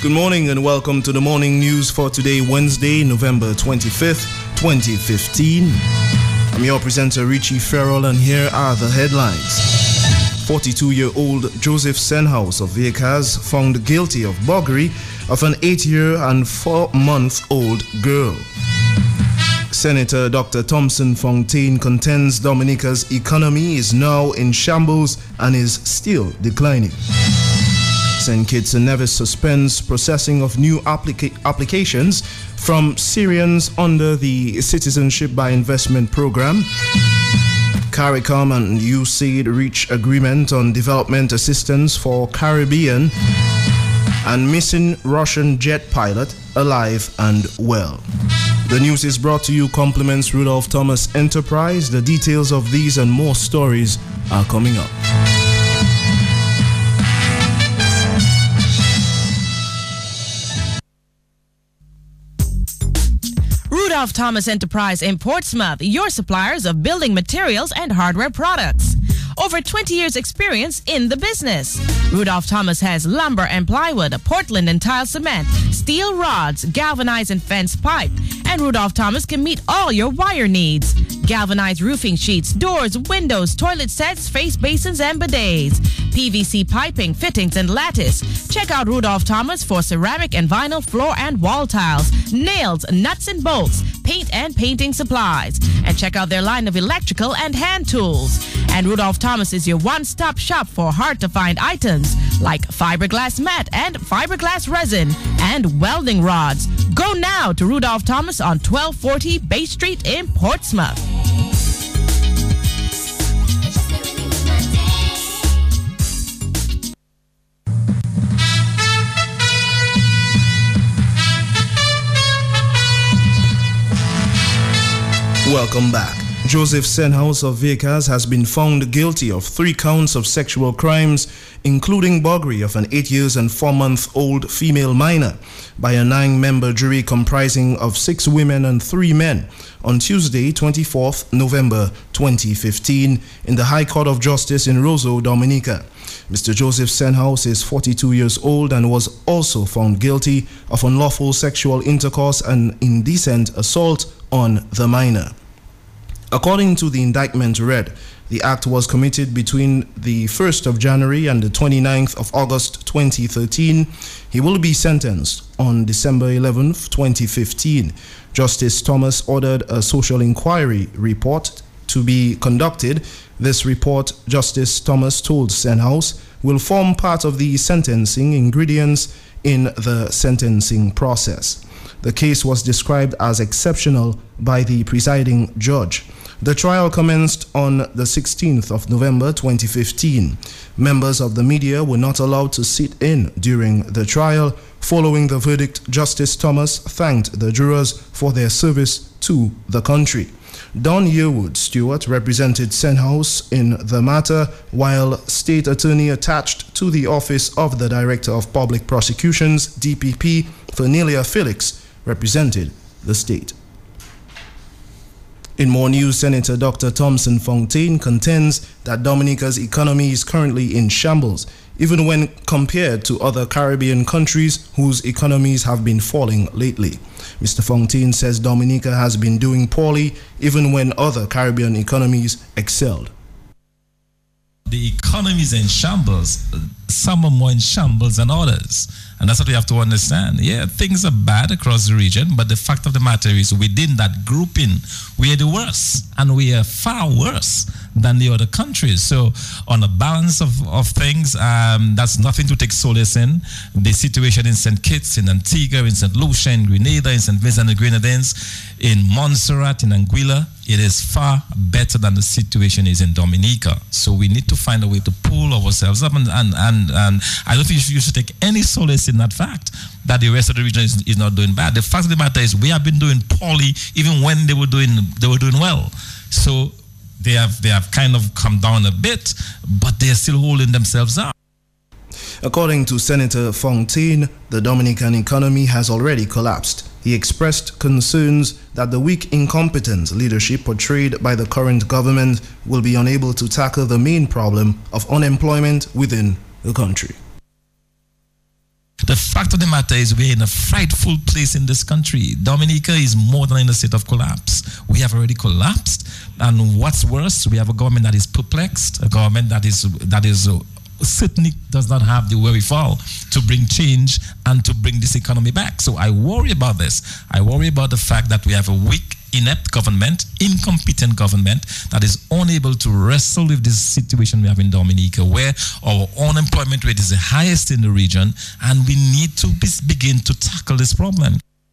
Good morning and welcome to the morning news for today, Wednesday, November 25th, 2015. I'm your presenter, Richie Farrell, and here are the headlines. 42-year-old Joseph Senhouse of Viecas found guilty of buggery of an 8-year and 4-month-old girl. Senator Dr. Thompson Fontaine contends Dominica's economy is now in shambles and is still declining. St. Kitts and Nevis suspends processing of new applications from Syrians under the Citizenship by Investment Program. CARICOM and USAID reach agreement on development assistance for Caribbean. And missing Russian jet pilot alive and well. The news is brought to you compliments Rudolph Thomas Enterprise. The details of these and more stories are coming up. Rudolph Thomas Enterprise in Portsmouth, your suppliers of building materials and hardware products. Over 20 years experience in the business. Rudolph Thomas has lumber and plywood, Portland and tile cement, steel rods, galvanized and fence pipe. And Rudolph Thomas can meet all your wire needs. Galvanized roofing sheets, doors, windows, toilet sets, face basins and bidets. PVC piping, fittings and lattice. Check out Rudolph Thomas for ceramic and vinyl floor and wall tiles, nails, nuts and bolts, paint and painting supplies. And check out their line of electrical and hand tools. And Rudolph Thomas is your one-stop shop for hard-to-find items like fiberglass mat and fiberglass resin and welding rods. Go now to Rudolph Thomas on 1240 Bay Street in Portsmouth. Welcome back. Joseph Senhouse of Viecas has been found guilty of 3 counts of sexual crimes, including buggery of an 8 years and 4-month-old female minor, by a 9-member jury comprising of 6 women and 3 men on Tuesday, 24th November 2015, in the High Court of Justice in Roseau, Dominica. Mr. Joseph Senhouse is 42 years old and was also found guilty of unlawful sexual intercourse and indecent assault on the minor. According to the indictment read, the act was committed between the 1st of January and the 29th of August 2013. He will be sentenced on December 11th, 2015. Justice Thomas ordered a social inquiry report to be conducted. This report, Justice Thomas told Senhouse, will form part of the sentencing ingredients in the sentencing process. The case was described as exceptional by the presiding judge. The trial commenced on the 16th of November 2015. Members of the media were not allowed to sit in during the trial. Following the verdict, Justice Thomas thanked the jurors for their service to the country. Don Yearwood Stewart represented Senhouse in the matter, while State Attorney attached to the Office of the Director of Public Prosecutions, DPP, Fernelia Felix, represented the state. In more news, Senator Dr. Thompson Fontaine contends that Dominica's economy is currently in shambles, even when compared to other Caribbean countries whose economies have been falling lately. Mr. Fontaine says Dominica has been doing poorly even when other Caribbean economies excelled. The economy is in shambles. Some are more in shambles than others. And that's what we have to understand. Yeah, things are bad across the region, but the fact of the matter is within that grouping, we are the worst. And we are far worse than the other countries. So on the balance of things, that's nothing to take solace in. The situation in St. Kitts, in Antigua, in St. Lucia, in Grenada, in St. Vincent and the Grenadines, in Montserrat, in Anguilla, it is far better than the situation is in Dominica. So we need to find a way to pull ourselves up, and I don't think you should take any solace in that fact that the rest of the region is not doing bad. The fact of the matter is we have been doing poorly even when they were doing well. So they have kind of come down a bit, but they are still holding themselves up. According to Senator Fontaine, the Dominican economy has already collapsed. He expressed concerns that the weak, incompetent leadership portrayed by the current government will be unable to tackle the main problem of unemployment within the country. The fact of the matter is we're in a frightful place in this country. Dominica is more than in a state of collapse. We have already collapsed. And what's worse, we have a government that is perplexed, a government that is certainly does not have the wherewithal to bring change and to bring this economy back. So I worry about this. I worry about the fact that we have a weak, inept government, incompetent government that is unable to wrestle with this situation we have in Dominica, where our unemployment rate is the highest in the region, and we need to begin to tackle this problem.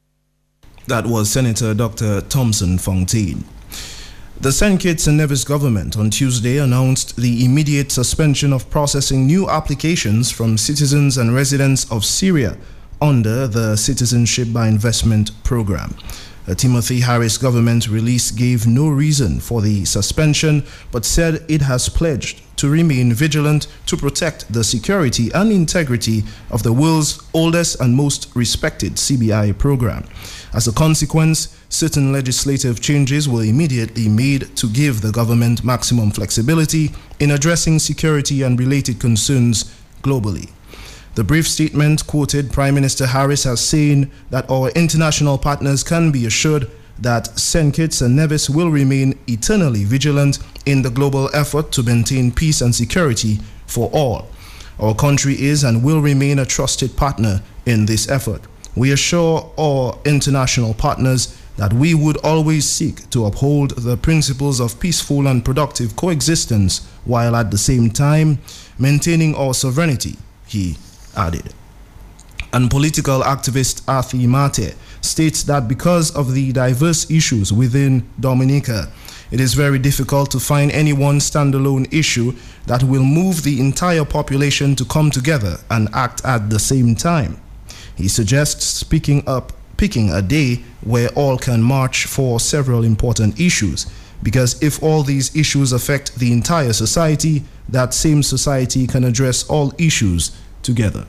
That was Senator Dr. Thompson Fontaine. The St. Kitts and Nevis government on Tuesday announced the immediate suspension of processing new applications from citizens and residents of Syria under the Citizenship by Investment program. A Timothy Harris government release gave no reason for the suspension, but said it has pledged to remain vigilant to protect the security and integrity of the world's oldest and most respected CBI program. As a consequence, certain legislative changes were immediately made to give the government maximum flexibility in addressing security and related concerns globally. The brief statement quoted Prime Minister Harris as saying that our international partners can be assured that St. Kitts and Nevis will remain eternally vigilant in the global effort to maintain peace and security for all. Our country is and will remain a trusted partner in this effort. We assure our international partners that we would always seek to uphold the principles of peaceful and productive coexistence while at the same time maintaining our sovereignty, he added. And political activist Athi Mate states that because of the diverse issues within Dominica, it is very difficult to find any one standalone issue that will move the entire population to come together and act at the same time. He suggests picking a day where all can march for several important issues, because if all these issues affect the entire society, that same society can address all issues together.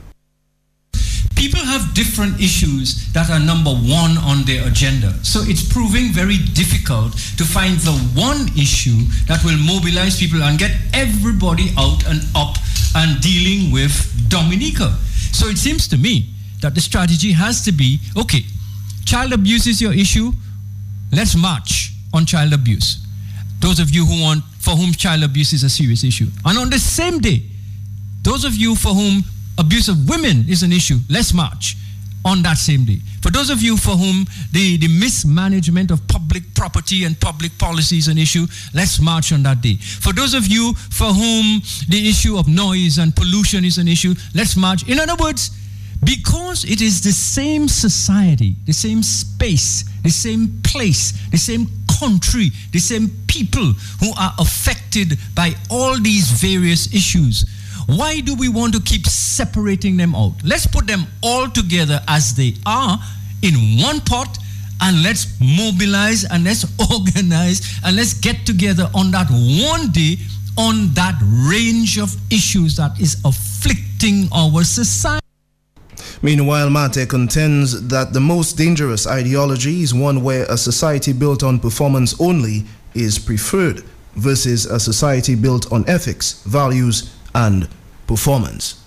People have different issues that are number one on their agenda. So it's proving very difficult to find the one issue that will mobilize people and get everybody out and up and dealing with Dominica. So it seems to me that the strategy has to be, okay, child abuse is your issue, let's march on child abuse. Those of you for whom child abuse is a serious issue. And on the same day, those of you for whom abuse of women is an issue, let's march on that same day. For those of you for whom the mismanagement of public property and public policy is an issue, let's march on that day. For those of you for whom the issue of noise and pollution is an issue, let's march. In other words, because it is the same society, the same space, the same place, the same country, the same people who are affected by all these various issues, why do we want to keep separating them out? Let's put them all together as they are in one pot, and let's mobilize and let's organize and let's get together on that one day on that range of issues that is afflicting our society. Meanwhile, Mate contends that the most dangerous ideology is one where a society built on performance only is preferred versus a society built on ethics, values, and performance.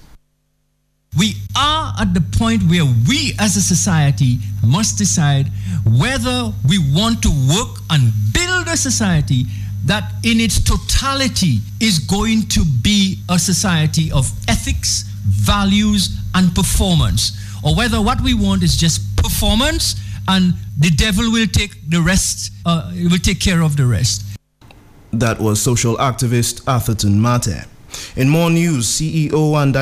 We are at the point where we as a society must decide whether we want to work and build a society that in its totality is going to be a society of ethics, values, and performance, or whether what we want is just performance and the devil will take the rest, will take care of the rest. That was social activist Atherton Mate. In more news, CEO and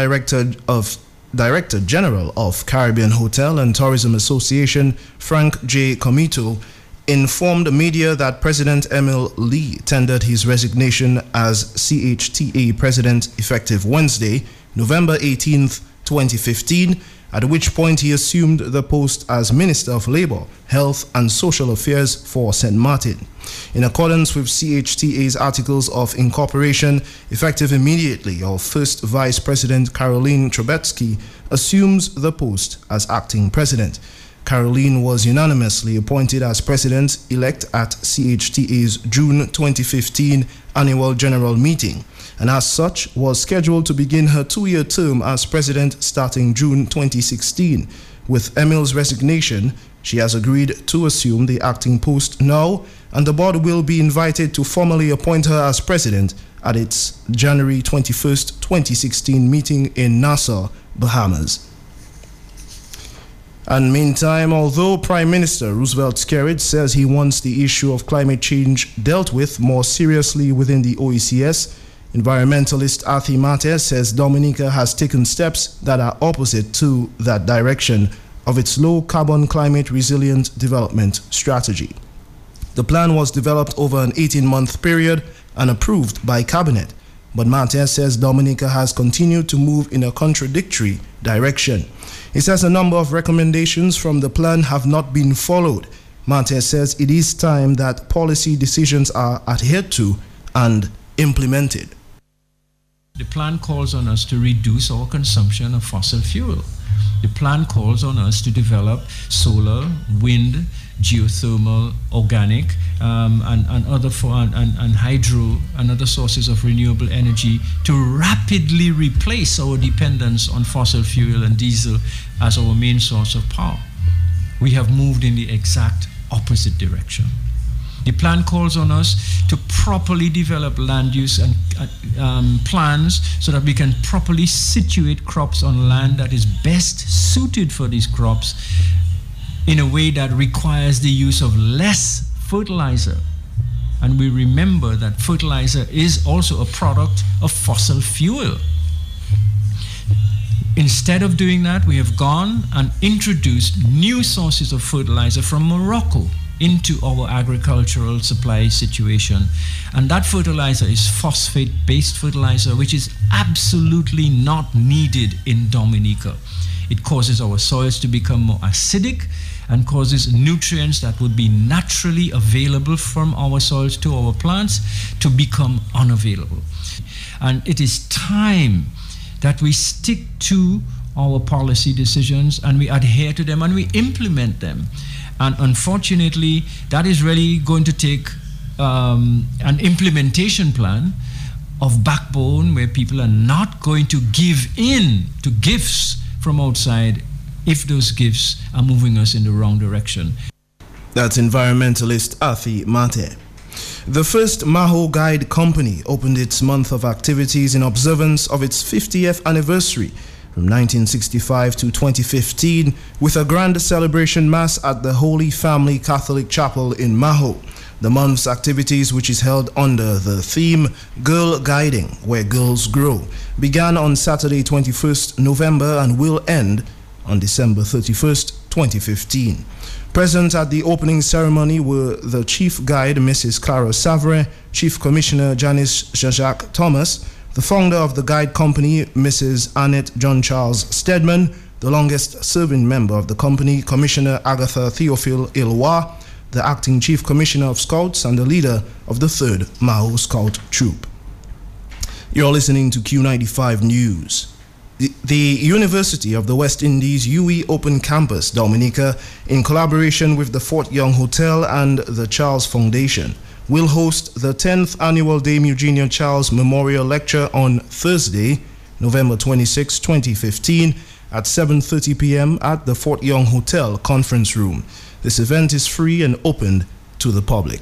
Director General of Caribbean Hotel and Tourism Association, Frank J. Comito, informed the media that President Emil Lee tendered his resignation as CHTA President effective Wednesday, November 18th, 2015, at which point he assumed the post as Minister of Labour, Health and Social Affairs for St. Martin. In accordance with CHTA's Articles of Incorporation, effective immediately, our first Vice President Caroline Trubetsky assumes the post as acting president. Caroline was unanimously appointed as president-elect at CHTA's June 2015 annual general meeting, and as such was scheduled to begin her 2-year term as president starting June 2016. With Emil's resignation, she has agreed to assume the acting post now, and the board will be invited to formally appoint her as president at its January 21st, 2016 meeting in Nassau, Bahamas. And meantime, although Prime Minister Roosevelt Skerrit says he wants the issue of climate change dealt with more seriously within the OECS, environmentalist Athi Mate says Dominica has taken steps that are opposite to that direction of its low-carbon climate resilient development strategy. The plan was developed over an 18-month period and approved by Cabinet, but Mate says Dominica has continued to move in a contradictory direction. He says a number of recommendations from the plan have not been followed. Mate says it is time that policy decisions are adhered to and implemented. The plan calls on us to reduce our consumption of fossil fuel. The plan calls on us to develop solar, wind, geothermal, organic, and hydro and other sources of renewable energy to rapidly replace our dependence on fossil fuel and diesel as our main source of power. We have moved in the exact opposite direction. The plan calls on us to properly develop land use and plans so that we can properly situate crops on land that is best suited for these crops in a way that requires the use of less fertilizer. And we remember that fertilizer is also a product of fossil fuel. Instead of doing that, we have gone and introduced new sources of fertilizer from Morocco into our agricultural supply situation. And that fertilizer is phosphate-based fertilizer, which is absolutely not needed in Dominica. It causes our soils to become more acidic and causes nutrients that would be naturally available from our soils to our plants to become unavailable. And it is time that we stick to our policy decisions and we adhere to them and we implement them. And unfortunately, that is really going to take an implementation plan of backbone where people are not going to give in to gifts from outside if those gifts are moving us in the wrong direction. That's environmentalist Athi Mate. The first Maho Guide Company opened its month of activities in observance of its 50th anniversary from 1965 to 2015 with a grand celebration mass at the Holy Family Catholic Chapel in Maho. The month's activities, which is held under the theme Girl Guiding, Where Girls Grow, began on Saturday 21st November and will end on December 31st, 2015. Present at the opening ceremony were the Chief Guide, Mrs. Clara Savre, Chief Commissioner Janice Jean-Jacques Thomas, the founder of the Guide Company, Mrs. Annette John Charles Stedman, the longest-serving member of the company, Commissioner Agatha Theophile Ilwa, the acting Chief Commissioner of Scouts and the leader of the 3rd Maho Scout Troop. You're listening to Q95 News. The University of the West Indies UWI Open Campus, Dominica, in collaboration with the Fort Young Hotel and the Charles Foundation, will host the 10th annual Dame Eugenia Charles Memorial Lecture on Thursday, November 26, 2015, at 7:30 p.m. at the Fort Young Hotel Conference Room. This event is free and open to the public.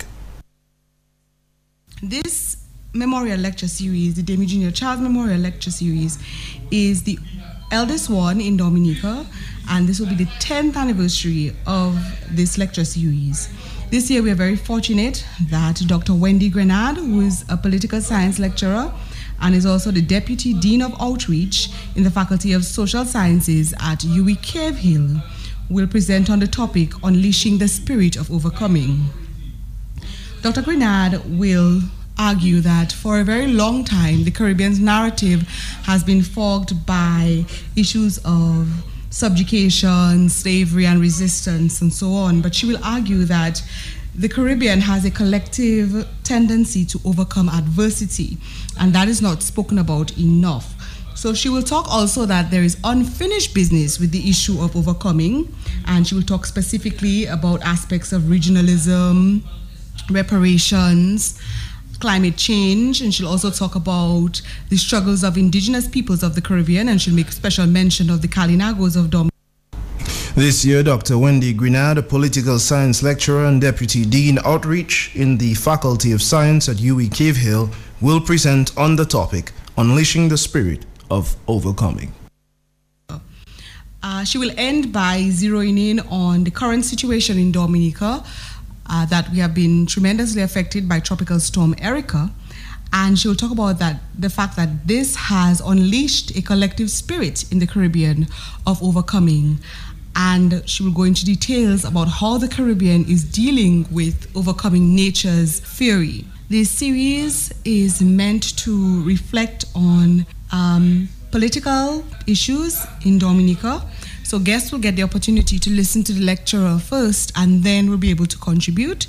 This Memorial Lecture Series, the Dame Eugenia Charles Memorial Lecture Series, is the eldest one in Dominica, and this will be the 10th anniversary of this lecture series. This year we are very fortunate that Dr. Wendy Grenard, who is a political science lecturer and is also the Deputy Dean of Outreach in the Faculty of Social Sciences at UWI Cave Hill, will present on the topic Unleashing the Spirit of Overcoming. Dr. Grenard will argue that for a very long time the Caribbean's narrative has been fogged by issues of subjugation, slavery and resistance and so on, but she will argue that the Caribbean has a collective tendency to overcome adversity, and that is not spoken about enough. So she will talk also that there is unfinished business with the issue of overcoming, and she will talk specifically about aspects of regionalism, reparations, climate change, and she'll also talk about the struggles of indigenous peoples of the Caribbean, and she'll make special mention of the Kalinagos of Dominica. This year, Dr. Wendy Grenard, a political science lecturer and deputy dean outreach in the Faculty of Science at UWI Cave Hill, will present on the topic, Unleashing the Spirit of Overcoming. She will end by zeroing in on the current situation in Dominica, that we have been tremendously affected by Tropical Storm Erica, and she will talk about the fact that this has unleashed a collective spirit in the Caribbean of overcoming, and she will go into details about how the Caribbean is dealing with overcoming nature's fury. This series is meant to reflect on political issues in Dominica. So guests will get the opportunity to listen to the lecturer first, and then will be able to contribute.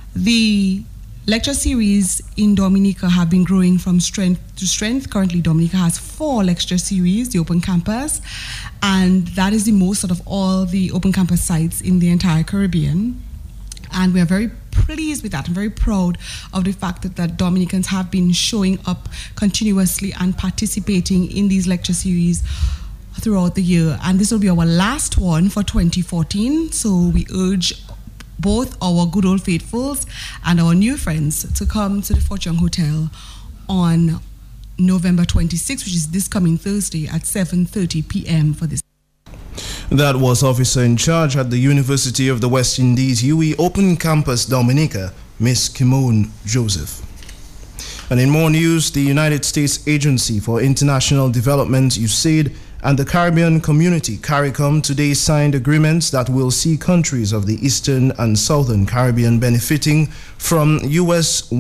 The lecture series in Dominica have been growing from strength to strength. Currently, Dominica has 4 lecture series, the Open Campus, and that is the most out of all the Open Campus sites in the entire Caribbean. And we are very pleased with that. I'm very proud of the fact that Dominicans have been showing up continuously and participating in these lecture series throughout the year. And this will be our last one for 2014. So we urge both our good old faithfuls and our new friends to come to the Fort Young Hotel on November 26th, which is this coming Thursday at 7:30 p.m. for this. That was officer in charge at the University of the West Indies UWI Open Campus Dominica, Miss Kimone Joseph. And in more news, the United States Agency for International Development, USAID, and the Caribbean Community, CARICOM, today signed agreements that will see countries of the Eastern and Southern Caribbean benefiting from US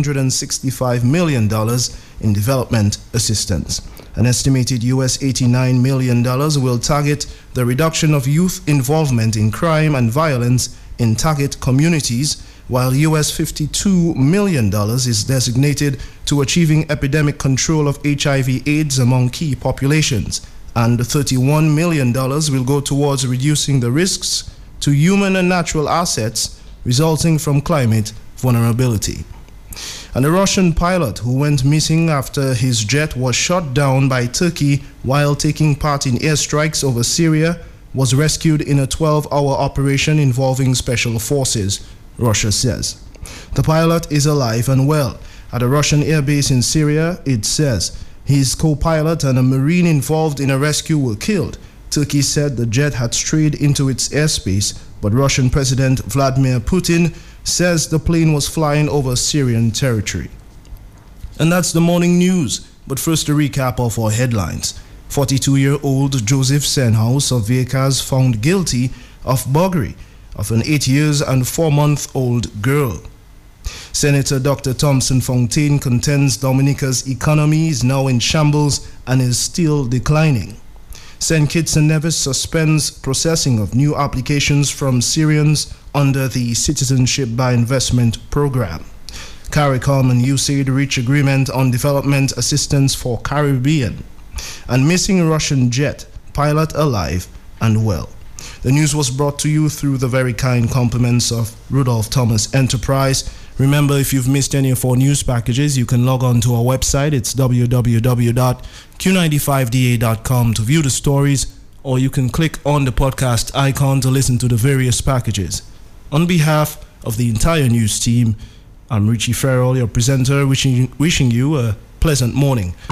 $165 million in development assistance. An estimated US $89 million will target the reduction of youth involvement in crime and violence in target communities, while US $52 million is designated to achieving epidemic control of HIV/AIDS among key populations, and $31 million will go towards reducing the risks to human and natural assets resulting from climate vulnerability. And a Russian pilot who went missing after his jet was shot down by Turkey while taking part in airstrikes over Syria was rescued in a 12-hour operation involving special forces, Russia says. The pilot is alive and well. At a Russian airbase in Syria, it says his co-pilot and a Marine involved in a rescue were killed. Turkey said the jet had strayed into its airspace, but Russian President Vladimir Putin says the plane was flying over Syrian territory. And that's the morning news. But first, a recap of our headlines. 42-year-old Joseph Senhouse of Viecas found guilty of buggery of an 8 years and 4-month-old girl. Senator Dr. Thompson Fontaine contends Dominica's economy is now in shambles and is still declining. St. Kitts and Nevis suspends processing of new applications from Syrians under the Citizenship by Investment program. CARICOM and USAID reach agreement on development assistance for Caribbean. And missing Russian jet, pilot alive and well. The news was brought to you through the very kind compliments of Rudolph Thomas Enterprise. Remember, if you've missed any of our news packages, you can log on to our website. It's www.q95da.com to view the stories, or you can click on the podcast icon to listen to the various packages. On behalf of the entire news team, I'm Richie Farrell, your presenter, wishing you a pleasant morning.